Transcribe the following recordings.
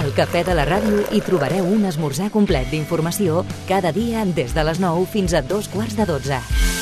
Al Cafè de la Ràdio hi trobareu un esmorzar complet d'informació cada dia des de les 9 fins a 11:45.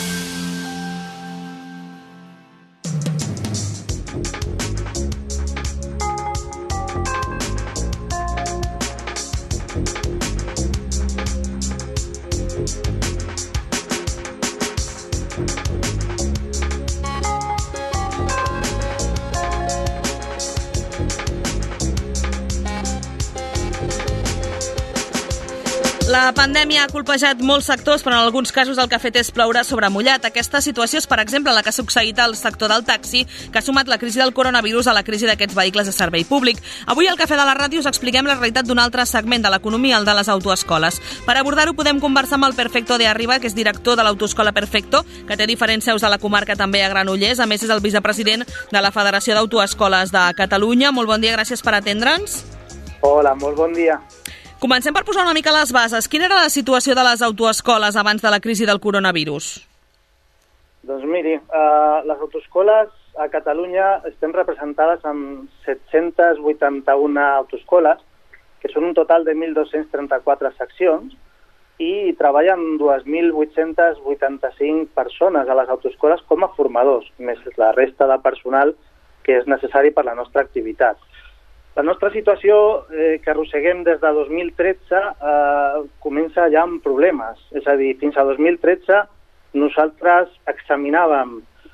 La pandèmia ha colpejat molts sectors, però en alguns casos el que ha fet és ploure sobre mullat. Aquesta situació és, per exemple, la que ha succeït al sector del taxi, que ha sumat la crisi del coronavirus a la crisi d'aquests vehicles de servei públic. Avui al Cafè de la Ràdio us expliquem la realitat d'un altre segment de l'economia, el de les autoescoles. Per abordar-ho podem conversar amb el Perfecto de Arriba, que és director de l'Autoescola Perfecto, que té diferents seus a la comarca, també a Granollers. A més, és el vicepresident de la Federació d'Autoescoles de Catalunya. Molt bon dia, gràcies per atendre'ns. Hola, molt bon dia. Comencem per posar una mica les bases. Quina era la situació de les autoescoles abans de la crisi del coronavirus? Doncs miri, les autoescoles a Catalunya estem representades amb 781 autoescoles, que són un total de 1.234 seccions, i treballen 2.885 persones a les autoescoles com a formadors, més la resta de personal que és necessari per la nostra activitat. La nostra situació, que arrosseguem des de 2013, comença ja amb problemes. És a dir, fins a 2013 nosaltres examinàvem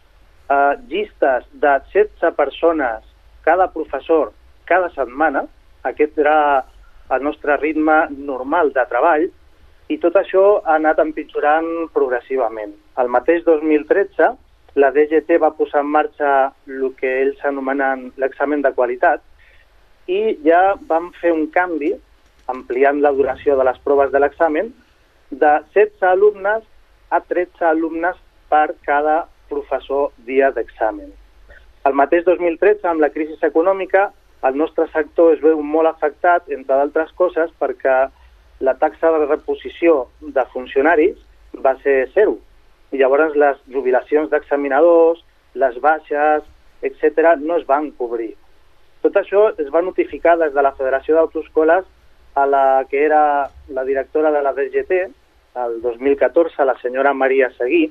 llistes de 16 persones cada professor cada setmana. Aquest era el nostre ritme normal de treball i tot això ha anat empitjorant progressivament. El mateix 2013 la DGT va posar en marxa el que ells anomenen l'examen de qualitat, i ja vam fer un canvi, ampliant la duració de les proves de l'examen, de 16 alumnes a 13 alumnes per cada professor dia d'examen. El mateix 2013, amb la crisi econòmica, el nostre sector es veu molt afectat, entre d'altres coses, perquè la taxa de reposició de funcionaris va ser 0. I llavors les jubilacions d'examinadors, les baixes, etc., no es van cobrir. Tot això es va notificar des de la Federació d'Autoescoles a la que era la directora de la DGT, el 2014, la senyora Maria Seguí,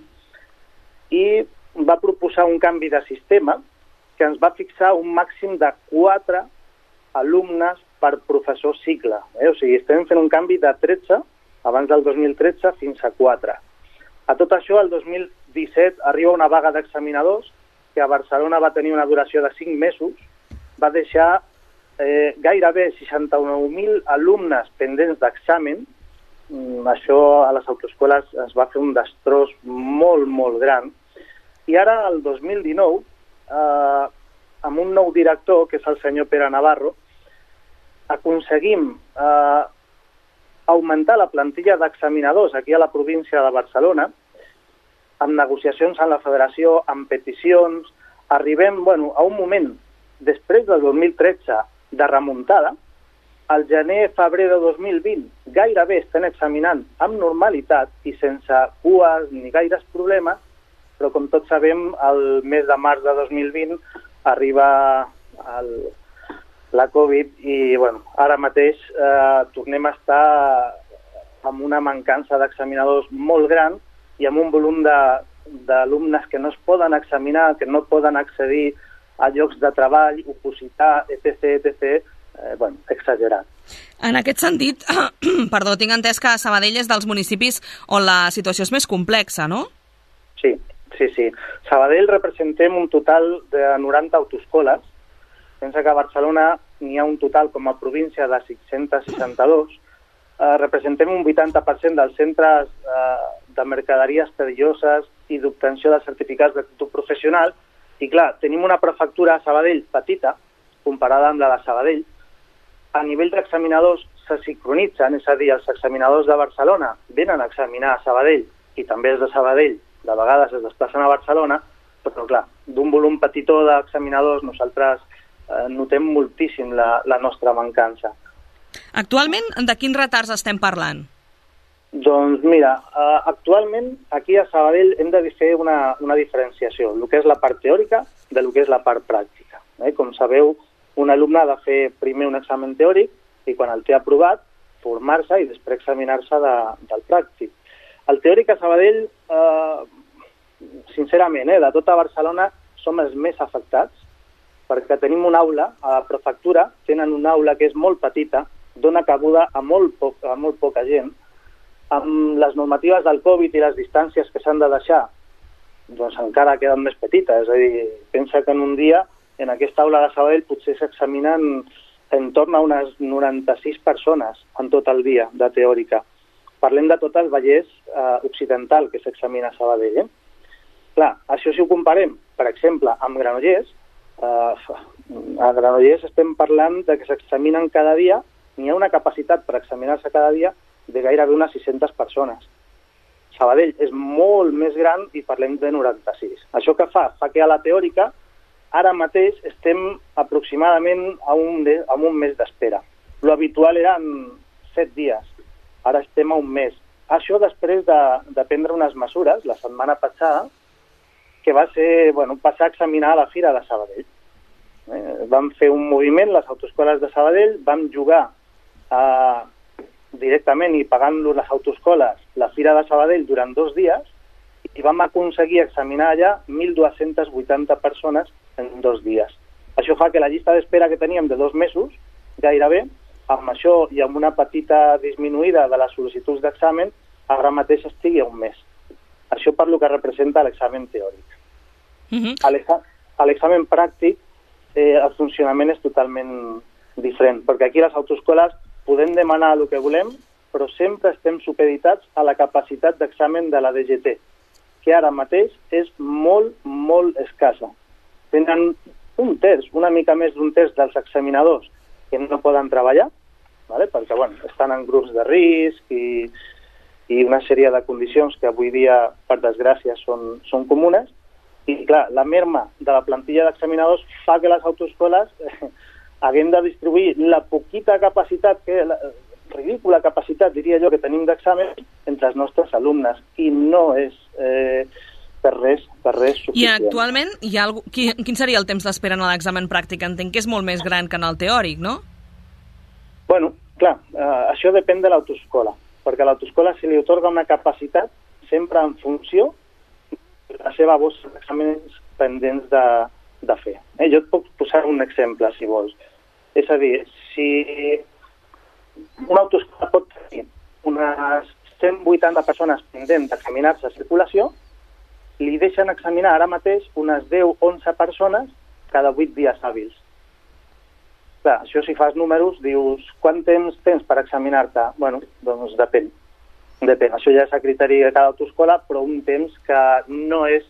i va proposar un canvi de sistema que ens va fixar un màxim de 4 alumnes per professor cicle. O sigui, estem fent un canvi de 13, abans del 2013, fins a 4. A tot això, el 2017 arriba una vaga d'examinadors que a Barcelona va tenir una duració de 5 mesos, va deixar gairebé 69.000 alumnes pendents d'examen. Això a les autoescoles es va fer un destrós molt, molt gran. I ara, el 2019, amb un nou director, que és el senyor Pere Navarro, aconseguim augmentar la plantilla d'examinadors aquí a la província de Barcelona, amb negociacions amb la federació, amb peticions. Arribem a un moment, després del 2013, de remuntada. Al gener-febrer de 2020 gairebé estan examinant amb normalitat i sense cues ni gaires problemes, però com tots sabem, el mes de març de 2020 arriba la Covid i ara mateix tornem a estar amb una mancança d'examinadors molt gran i amb un volum d'alumnes que no es poden examinar, que no poden accedir a llocs de treball, opositar, etc., exagerat. En aquest sentit, tinc entès que Sabadell és dels municipis on la situació és més complexa, no? Sí. Sabadell representem un total de 90 autoescoles. Pensa que a Barcelona n'hi ha un total com a província de 662. Representem un 80% dels centres de mercaderies perilloses i d'obtenció de certificats d'actitud professional. I clar, tenim una prefectura a Sabadell petita, comparada amb la de Sabadell. A nivell d'examinadors se sincronitzen, és a dir, els examinadors de Barcelona venen a examinar a Sabadell i també els de Sabadell de vegades es desplacen a Barcelona, però clar, d'un volum petitó d'examinadors nosaltres notem moltíssim la nostra mancança. Actualment, de quins retards estem parlant? Doncs mira, actualment aquí a Sabadell hem de fer una diferenciació, el que és la part teòrica del que és la part pràctica. Com sabeu, un alumne ha de fer primer un examen teòric i quan el té aprovat, formar-se i després examinar-se del pràctic. El teòric a Sabadell, sincerament, de tota Barcelona som els més afectats, perquè tenim una aula, a la prefectura tenen una aula que és molt petita, dona cabuda a molt poca gent. Amb les normatives del Covid i les distàncies que s'han de deixar, doncs encara queden més petites. És a dir, pensa que en un dia, en aquesta aula de Sabadell, potser s'examinen en torn a unes 96 persones en tot el dia de teòrica. Parlem de tot el Vallès Occidental que s'examina a Sabadell. Clar, això si ho comparem, per exemple, amb Granollers, a Granollers estem parlant de que s'examinen cada dia, n'hi ha una capacitat per examinar-se cada dia de gairebé unes 600 persones. Sabadell és molt més gran i parlem de 96. Això que fa que a la teòrica ara mateix estem aproximadament a un mes d'espera. Lo habitual eren 7 dies, ara estem a un mes. Això després de prendre unes mesures, la setmana passada, que va ser passar a examinar a la Fira de Sabadell. Vam fer un moviment, les autoescoles de Sabadell, vam jugar directament i pagant-lo les autoescoles la Fira de Sabadell durant 2 dies i vam aconseguir examinar allà 1.280 persones en 2 dies. Això fa que la llista d'espera que teníem de 2 mesos, gairebé, amb això i amb una petita disminuïda de les sol·licituds d'examen, ara mateix estigui a un mes. Això per lo que representa l'examen teòric. A l'examen pràctic el funcionament és totalment diferent, perquè aquí a les autoescoles podem demanar el que volem, però sempre estem supeditats a la capacitat d'examen de la DGT, que ara mateix és molt, molt escassa. Tenen un terç, una mica més d'un terç dels examinadors que no poden treballar, perquè estan en grups de risc i una sèrie de condicions que avui dia, per desgràcia, són comunes. I, clar, la merma de la plantilla d'examinadors fa que les autoescoles haguem de distribuir la poquita capacitat, ridícula capacitat, diria jo, que tenim d'examen entre els nostres alumnes. I no és per res suficient. I actualment, quin seria el temps d'espera en l'examen pràctic? Entenc que és molt més gran que en el teòric, no? Bueno, clar, això depèn de l'autoescola, perquè a l'autoescola se li atorga una capacitat sempre en funció la seva bossa d'exàmens pendents de fer. Jo et puc posar un exemple, si vols. És a dir, si una autoescola pot tenir unes 180 persones pendents d'examinar-se a circulació, li deixen examinar ara mateix unes 10-11 persones cada 8 dies hàbils. Clar, això si fas números, dius, quant temps tens per examinar-te? Doncs depèn. Això ja és a criteri de cada autoescola, però un temps que no és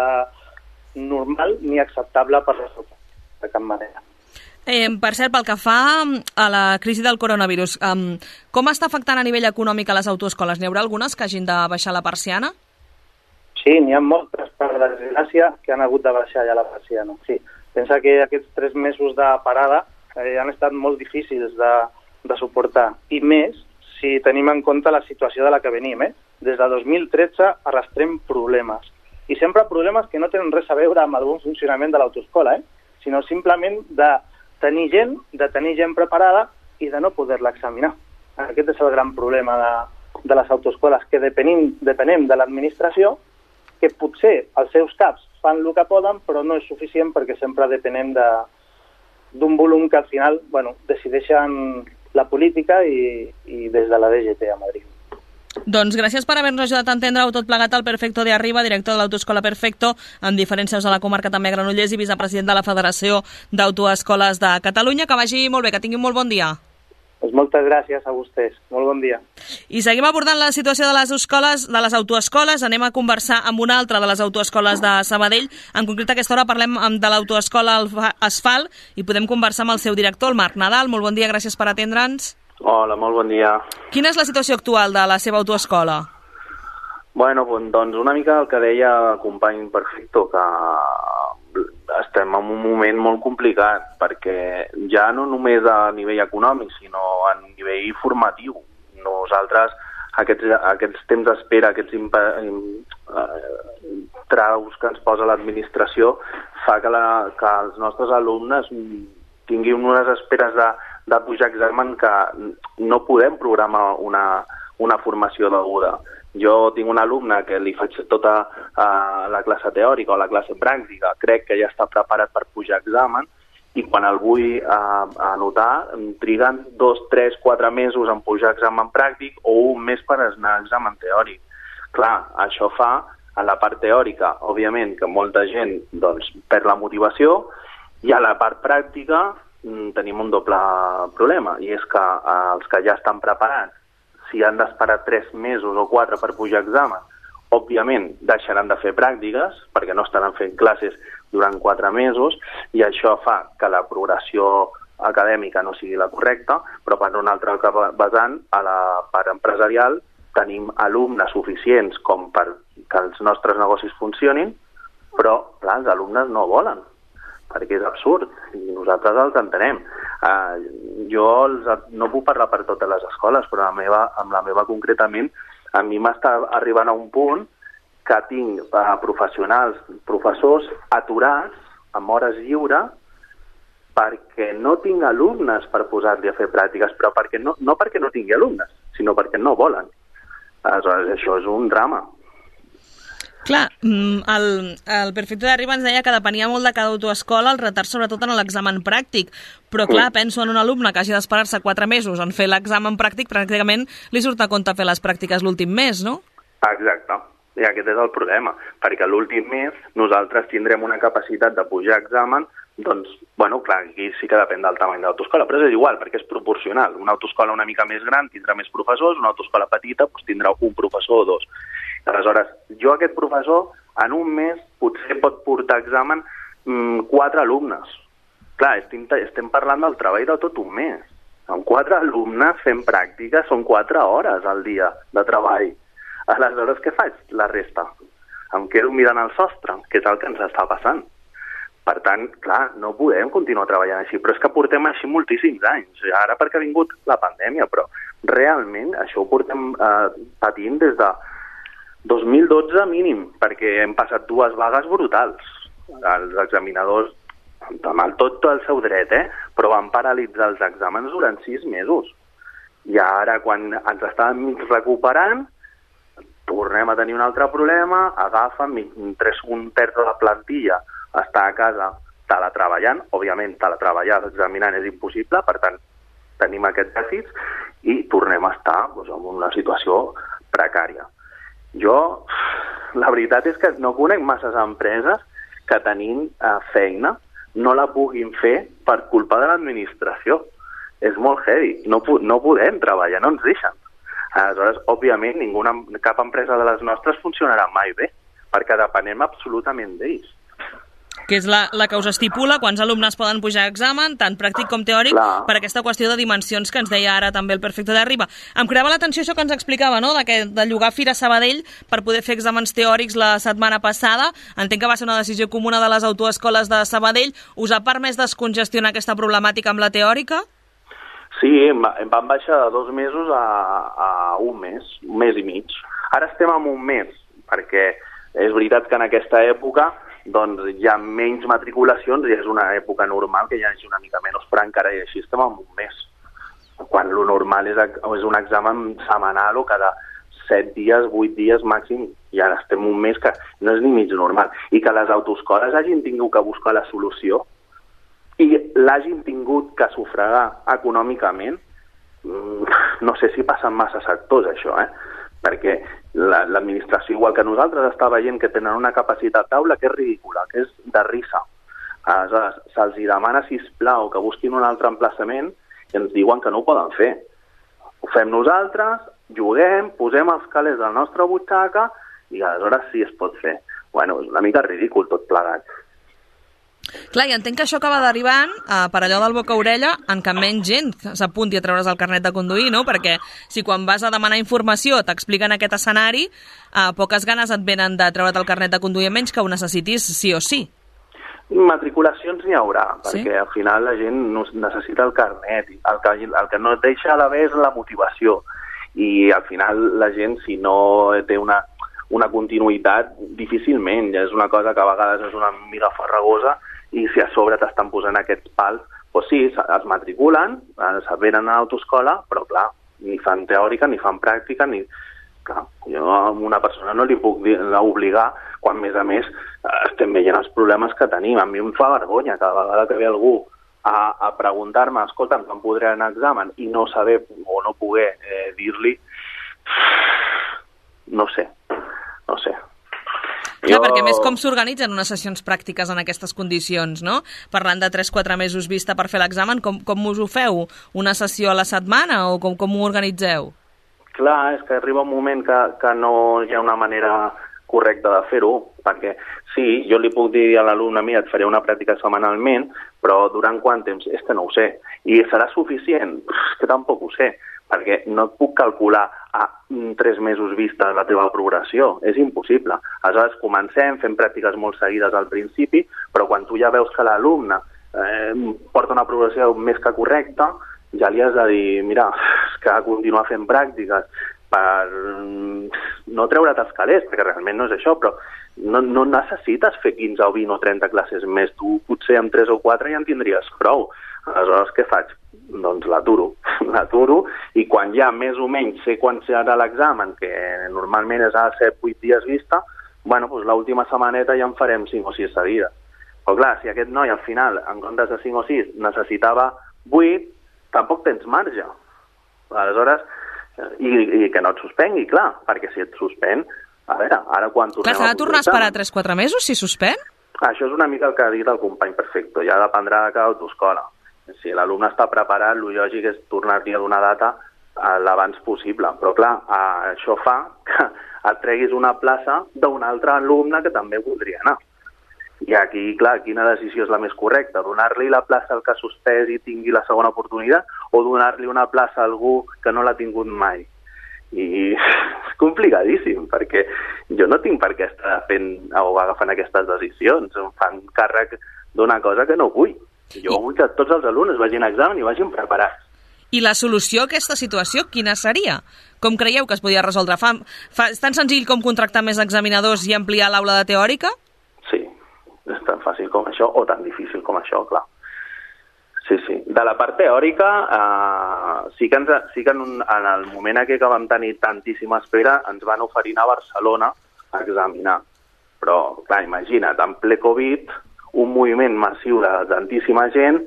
normal ni acceptable per les autoescoles, de cap manera. Per cert, pel que fa a la crisi del coronavirus, com està afectant a nivell econòmic a les autoescoles? N'hi haurà algunes que hagin de baixar la persiana? Sí, n'hi ha moltes, per desgràcia, que han hagut de baixar ja la persiana. Sí. Pensa que aquests 3 mesos de parada han estat molt difícils de suportar, i més si tenim en compte la situació de la que venim. Des de 2013 arrastrem problemes, i sempre problemes que no tenen res a veure amb el bon funcionament de l'autoescola, sinó simplement de tenir gent preparada i de no poder-la examinar. Aquest és el gran problema de les autoescoles, que depenem de l'administració, que potser els seus caps fan el que poden, però no és suficient perquè sempre depenem d'un volum que al final decideixen la política i des de la DGT a Madrid. Doncs gràcies per haver-nos ajudat a entendre-ho tot plegat al Perfecto de Arriba, director de l'Autoescola Perfecto, en diferents seus a la comarca també a Granollers i vicepresident de la Federació d'Autoescoles de Catalunya. Que vagi molt bé, que tinguin molt bon dia. Doncs moltes gràcies a vostès. Molt bon dia. I seguim abordant la situació de les escoles, de les autoescoles. Anem a conversar amb una altra de les autoescoles de Sabadell. En concret, a aquesta hora parlem de l'autoescola Asfalt i podem conversar amb el seu director, el Marc Nadal. Molt bon dia, gràcies per atendre'ns. Hola, molt bon dia. Quina és la situació actual de la seva autoescola? Doncs una mica el que deia el company Perfecto, que estem en un moment molt complicat, perquè ja no només a nivell econòmic, sinó a nivell formatiu. Nosaltres, aquests temps d'espera, aquests traus que ens posa l'administració, fa que els nostres alumnes tinguin unes esperes de pujar examen que no podem programar una formació deguda. Jo tinc un alumne que li faig tota la classe teòrica o la classe pràctica, crec que ja està preparat per pujar examen, i quan el vull anotar, triguen 2, 3, 4 mesos en pujar examen pràctic o un mes per anar a examen teòric. Clar, això fa, a la part teòrica, òbviament, que molta gent perd la motivació, i a la part pràctica tenim un doble problema, i és que els que ja estan preparats, si han d'esperar 3 mesos o 4 per pujar examen, òbviament deixaran de fer pràctiques, perquè no estaran fent classes durant 4 mesos, i això fa que la progressió acadèmica no sigui la correcta, però per un altre vessant, a la part empresarial, tenim alumnes suficients com per que els nostres negocis funcionin, però, clar, els alumnes no volen, perquè és absurd, i nosaltres els entenem. Jo no puc parlar per totes les escoles, però amb la meva concretament, a mi m'està arribant a un punt que tinc professionals, professors aturats amb hores lliures perquè no tinc alumnes per posar-li a fer pràctiques, però no perquè no tingui alumnes, sinó perquè no volen. Aleshores, això és un drama. Clar, el Perfecto de Riba ens deia que depenia molt de cada autoescola el retard, sobretot en l'examen pràctic. Però clar, penso en un alumne que hagi d'esperar-se 4 mesos en fer l'examen pràctic, pràcticament li surt a compte fer les pràctiques l'últim mes, no? Exacte. I aquest és el problema, perquè l'últim mes nosaltres tindrem una capacitat de pujar examen, doncs, bueno, clar, aquí sí que depèn del tamany de l'autoescola, però és igual, perquè és proporcional. Una autoescola una mica més gran tindrà més professors, una autoescola petita doncs, tindrà un professor o 2. Aleshores, jo aquest professor en un mes potser pot portar examen 4 alumnes. Clar, estem parlant del treball de tot un mes. Amb 4 alumnes fent pràctiques són 4 hores al dia de treball. Aleshores, què faig? La resta. Em quedo mirant el sostre, que és el que ens està passant. Per tant, clar, no podem continuar treballant així, però és que portem així moltíssims anys. Ara perquè ha vingut la pandèmia, però realment això ho portem patint des de 2012 mínim, perquè hem passat 2 vagues brutals. Els examinadors, amb tot el seu dret, però van paralitzar els exàmens durant 6 mesos. I ara, quan ens estàvem mig recuperant, tornem a tenir un altre problema, agafen un terç de la plantilla, està a casa teletreballant, òbviament teletreballar examinant és impossible, per tant tenim aquests dèficits i tornem a estar en una situació precària. Jo, la veritat és que no conec masses empreses que tenint feina no la puguin fer per culpa de l'administració. És molt heavy, no podem treballar, no ens deixen. Aleshores, òbviament, cap empresa de les nostres funcionarà mai bé, perquè depenem absolutament d'ells. Que és la que us estipula quants alumnes poden pujar a examen, tant pràctic com teòric, per aquesta qüestió de dimensions que ens deia ara també el Perfecto de Riba. Em cridava l'atenció això que ens explicava, no?, de llogar Fira Sabadell per poder fer exàmens teòrics la setmana passada. Entenc que va ser una decisió comuna de les autoescoles de Sabadell. Us ha permès descongestionar aquesta problemàtica amb la teòrica? Sí, vam baixar de 2 mesos a un mes i mig. Ara estem en un mes, perquè és veritat que en aquesta època hi ha menys matriculacions i és una època normal que hi hagi una mica menys, però encara i així estem en un mes. Quan lo normal és un examen setmanal o cada 7 dies, 8 dies màxim, i ara estem un mes que no és ni mig normal. I que les autoescoles hagin tingut que buscar la solució i l'hagin tingut que sufragar econòmicament, no sé si passen massa sectors, això, perquè l'administració, igual que nosaltres, està veient que tenen una capacitat d'aula que és ridícula, que és de risa. Aleshores, se'ls demana, sisplau, que busquin un altre emplaçament i ens diuen que no ho poden fer. Ho fem nosaltres, juguem, posem els calés de la nostra butxaca i aleshores sí es pot fer. Bueno, és una mica ridícul tot plegat. Clar, i entenc que això acaba derivant, per allò del boca-orella, en que menys gent s'apunti a treure's el carnet de conduir, no? Perquè si quan vas a demanar informació t'expliquen aquest escenari, poques ganes et venen de treure't el carnet de conduir, menys que ho necessitis sí o sí. Matriculacions n'hi haurà, perquè al final la gent necessita el carnet. El que no et deixa a la vegada és la motivació. I al final la gent, si no té una continuïtat, difícilment. És una cosa que a vegades és una mica farragosa i si a sobre t'estan posant aquests pals, doncs sí, es matriculen, venen a l'autoescola, però clar, ni fan teòrica, ni fan pràctica, ni... Clar, jo a una persona no li puc obligar quan, a més, estem veient els problemes que tenim. A mi em fa vergonya cada vegada que ve algú a preguntar-me, escolta'm, quan podré anar a examen, i no saber o no poder dir-li, no sé. Clar, perquè més com s'organitzen unes sessions pràctiques en aquestes condicions, no? Parlant de 3-4 mesos vista per fer l'examen, com us ho feu? Una sessió a la setmana o com ho organitzeu? Clar, és que arriba un moment que no hi ha una manera correcta de fer-ho, perquè sí, jo li puc dir a l'alumne, mira, et faré una pràctica setmanalment, però durant quant temps? És que no ho sé. I serà suficient? És que tampoc ho sé, perquè no et puc calcular a 3 mesos vista la teva progressió. És impossible. Aleshores, comencem, fem pràctiques molt seguides al principi, però quan tu ja veus que l'alumne porta una progressió més que correcta, ja li has de dir, mira, és que continuar fent pràctiques per no treure't els calés, perquè realment no és això, però no necessites fer 15 o 20 o 30 classes més. Tu potser amb 3 o 4 ja en tindries prou. Aleshores, què faig? Doncs l'aturo, i quan ja més o menys sé quan serà l'examen, que normalment és a 7-8 dies vista, bueno, doncs l'última setmaneta ja en farem 5 o 6 seguides. Però clar, si aquest noi al final, en comptes de 5 o 6, necessitava 8, tampoc tens marge. Aleshores, i que no et suspengui, clar, perquè si et suspèn, a veure, ara quan tornem... Clar, s'ha de tornar a esperar 3-4 mesos si suspèn? Això és una mica el que ha dit el company Perfecto, ja dependrà de cada autoescola. Si l'alumne està preparat, el lògic és tornar-li a donar data l'abans possible, però clar, això fa que et treguis una plaça d'un altre alumne que també voldria anar. I aquí, clar, quina decisió és la més correcta? Donar-li la plaça al que ha suspès i tingui la segona oportunitat o donar-li una plaça a algú que no l'ha tingut mai? I és complicadíssim, perquè jo no tinc per què estar fent o agafant aquestes decisions. Em fan càrrec d'una cosa que no vull. Jo vull que tots els alumnes vagin a examen i vagin preparats. I la solució a aquesta situació, quina seria? Com creieu que es podia resoldre? És tan senzill com contractar més examinadors i ampliar l'aula de teòrica? Sí, és tan fàcil com això o tan difícil com això, clar. Sí. De la part teòrica, sí que en el moment en què vam tenir tantíssima espera, ens van oferir a Barcelona a examinar. Però, clar, imagina't, en ple Covid, un moviment massiu de tantíssima gent,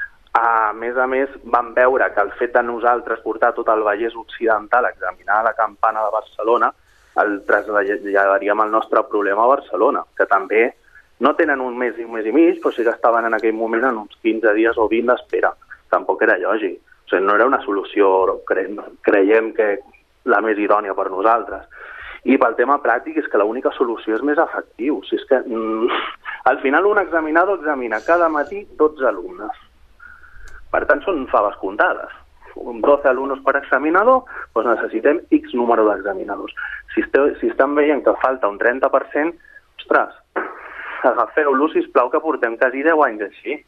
a més, vam veure que el fet de nosaltres portar tot el Vallès Occidental a examinar la Campana de Barcelona, el traslladaríem el nostre problema a Barcelona, que també no tenen un mes i mig, però sí que estaven en aquell moment en uns 15 dies o 20 d'espera. Tampoc era lògic. O sigui, no era una solució, creiem que la més idònia per nosaltres. I pel tema pràctic és que l'única solució és més efectiu. Si és que al final un examinador examina cada matí 12 alumnes. Per tant, són faves comptades. 12 alumnes per examinador, doncs necessitem X número d'examinadors. Si estan veient que falta un 30%, ostres, agafeu-lo, sisplau, que portem quasi 10 anys així.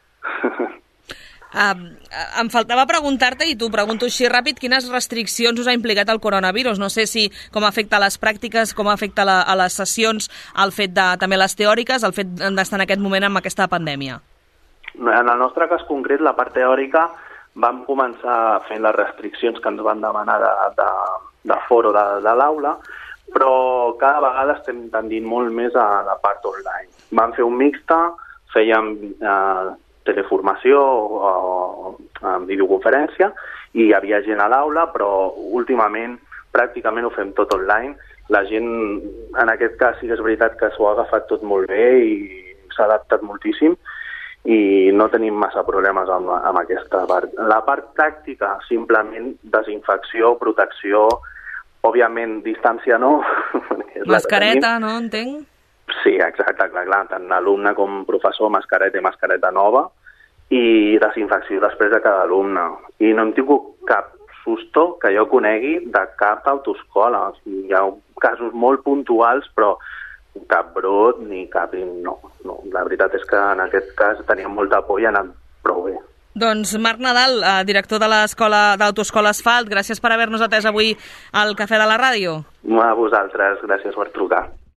Em faltava preguntar-te, i t'ho pregunto així ràpid, quines restriccions us ha implicat el coronavirus? No sé si com afecta les pràctiques, com afecta a les sessions, el fet de també les teòriques, el fet d'estar en aquest moment amb aquesta pandèmia. En el nostre cas concret, la part teòrica, vam començar fent les restriccions que ens van demanar de foro de l'aula, però cada vegada estem tendint molt més a la part online. Vam fer un mixte, fèiem teleformació o videoconferència i hi havia gent a l'aula, però últimament pràcticament ho fem tot online. La gent, en aquest cas, sí que és veritat que s'ho ha agafat tot molt bé i s'ha adaptat moltíssim i no tenim massa problemes amb aquesta part. La part pràctica, simplement desinfecció, protecció, òbviament distància no. Mascareta, no? Entenc? Sí, exacte, clar, tant alumne com professor, mascareta nova i desinfecció després de cada alumne. I no hem tingut cap susto que jo conegui de cap autoescola. Hi ha casos molt puntuals, però cap brot ni cap... No. La veritat és que en aquest cas teníem molta por i ha anat prou bé. Doncs Marc Nadal, director de l'Escola d'Autoescola Asfalt, gràcies per haver-nos atès avui al Cafè de la Ràdio. A vosaltres, gràcies per trucar.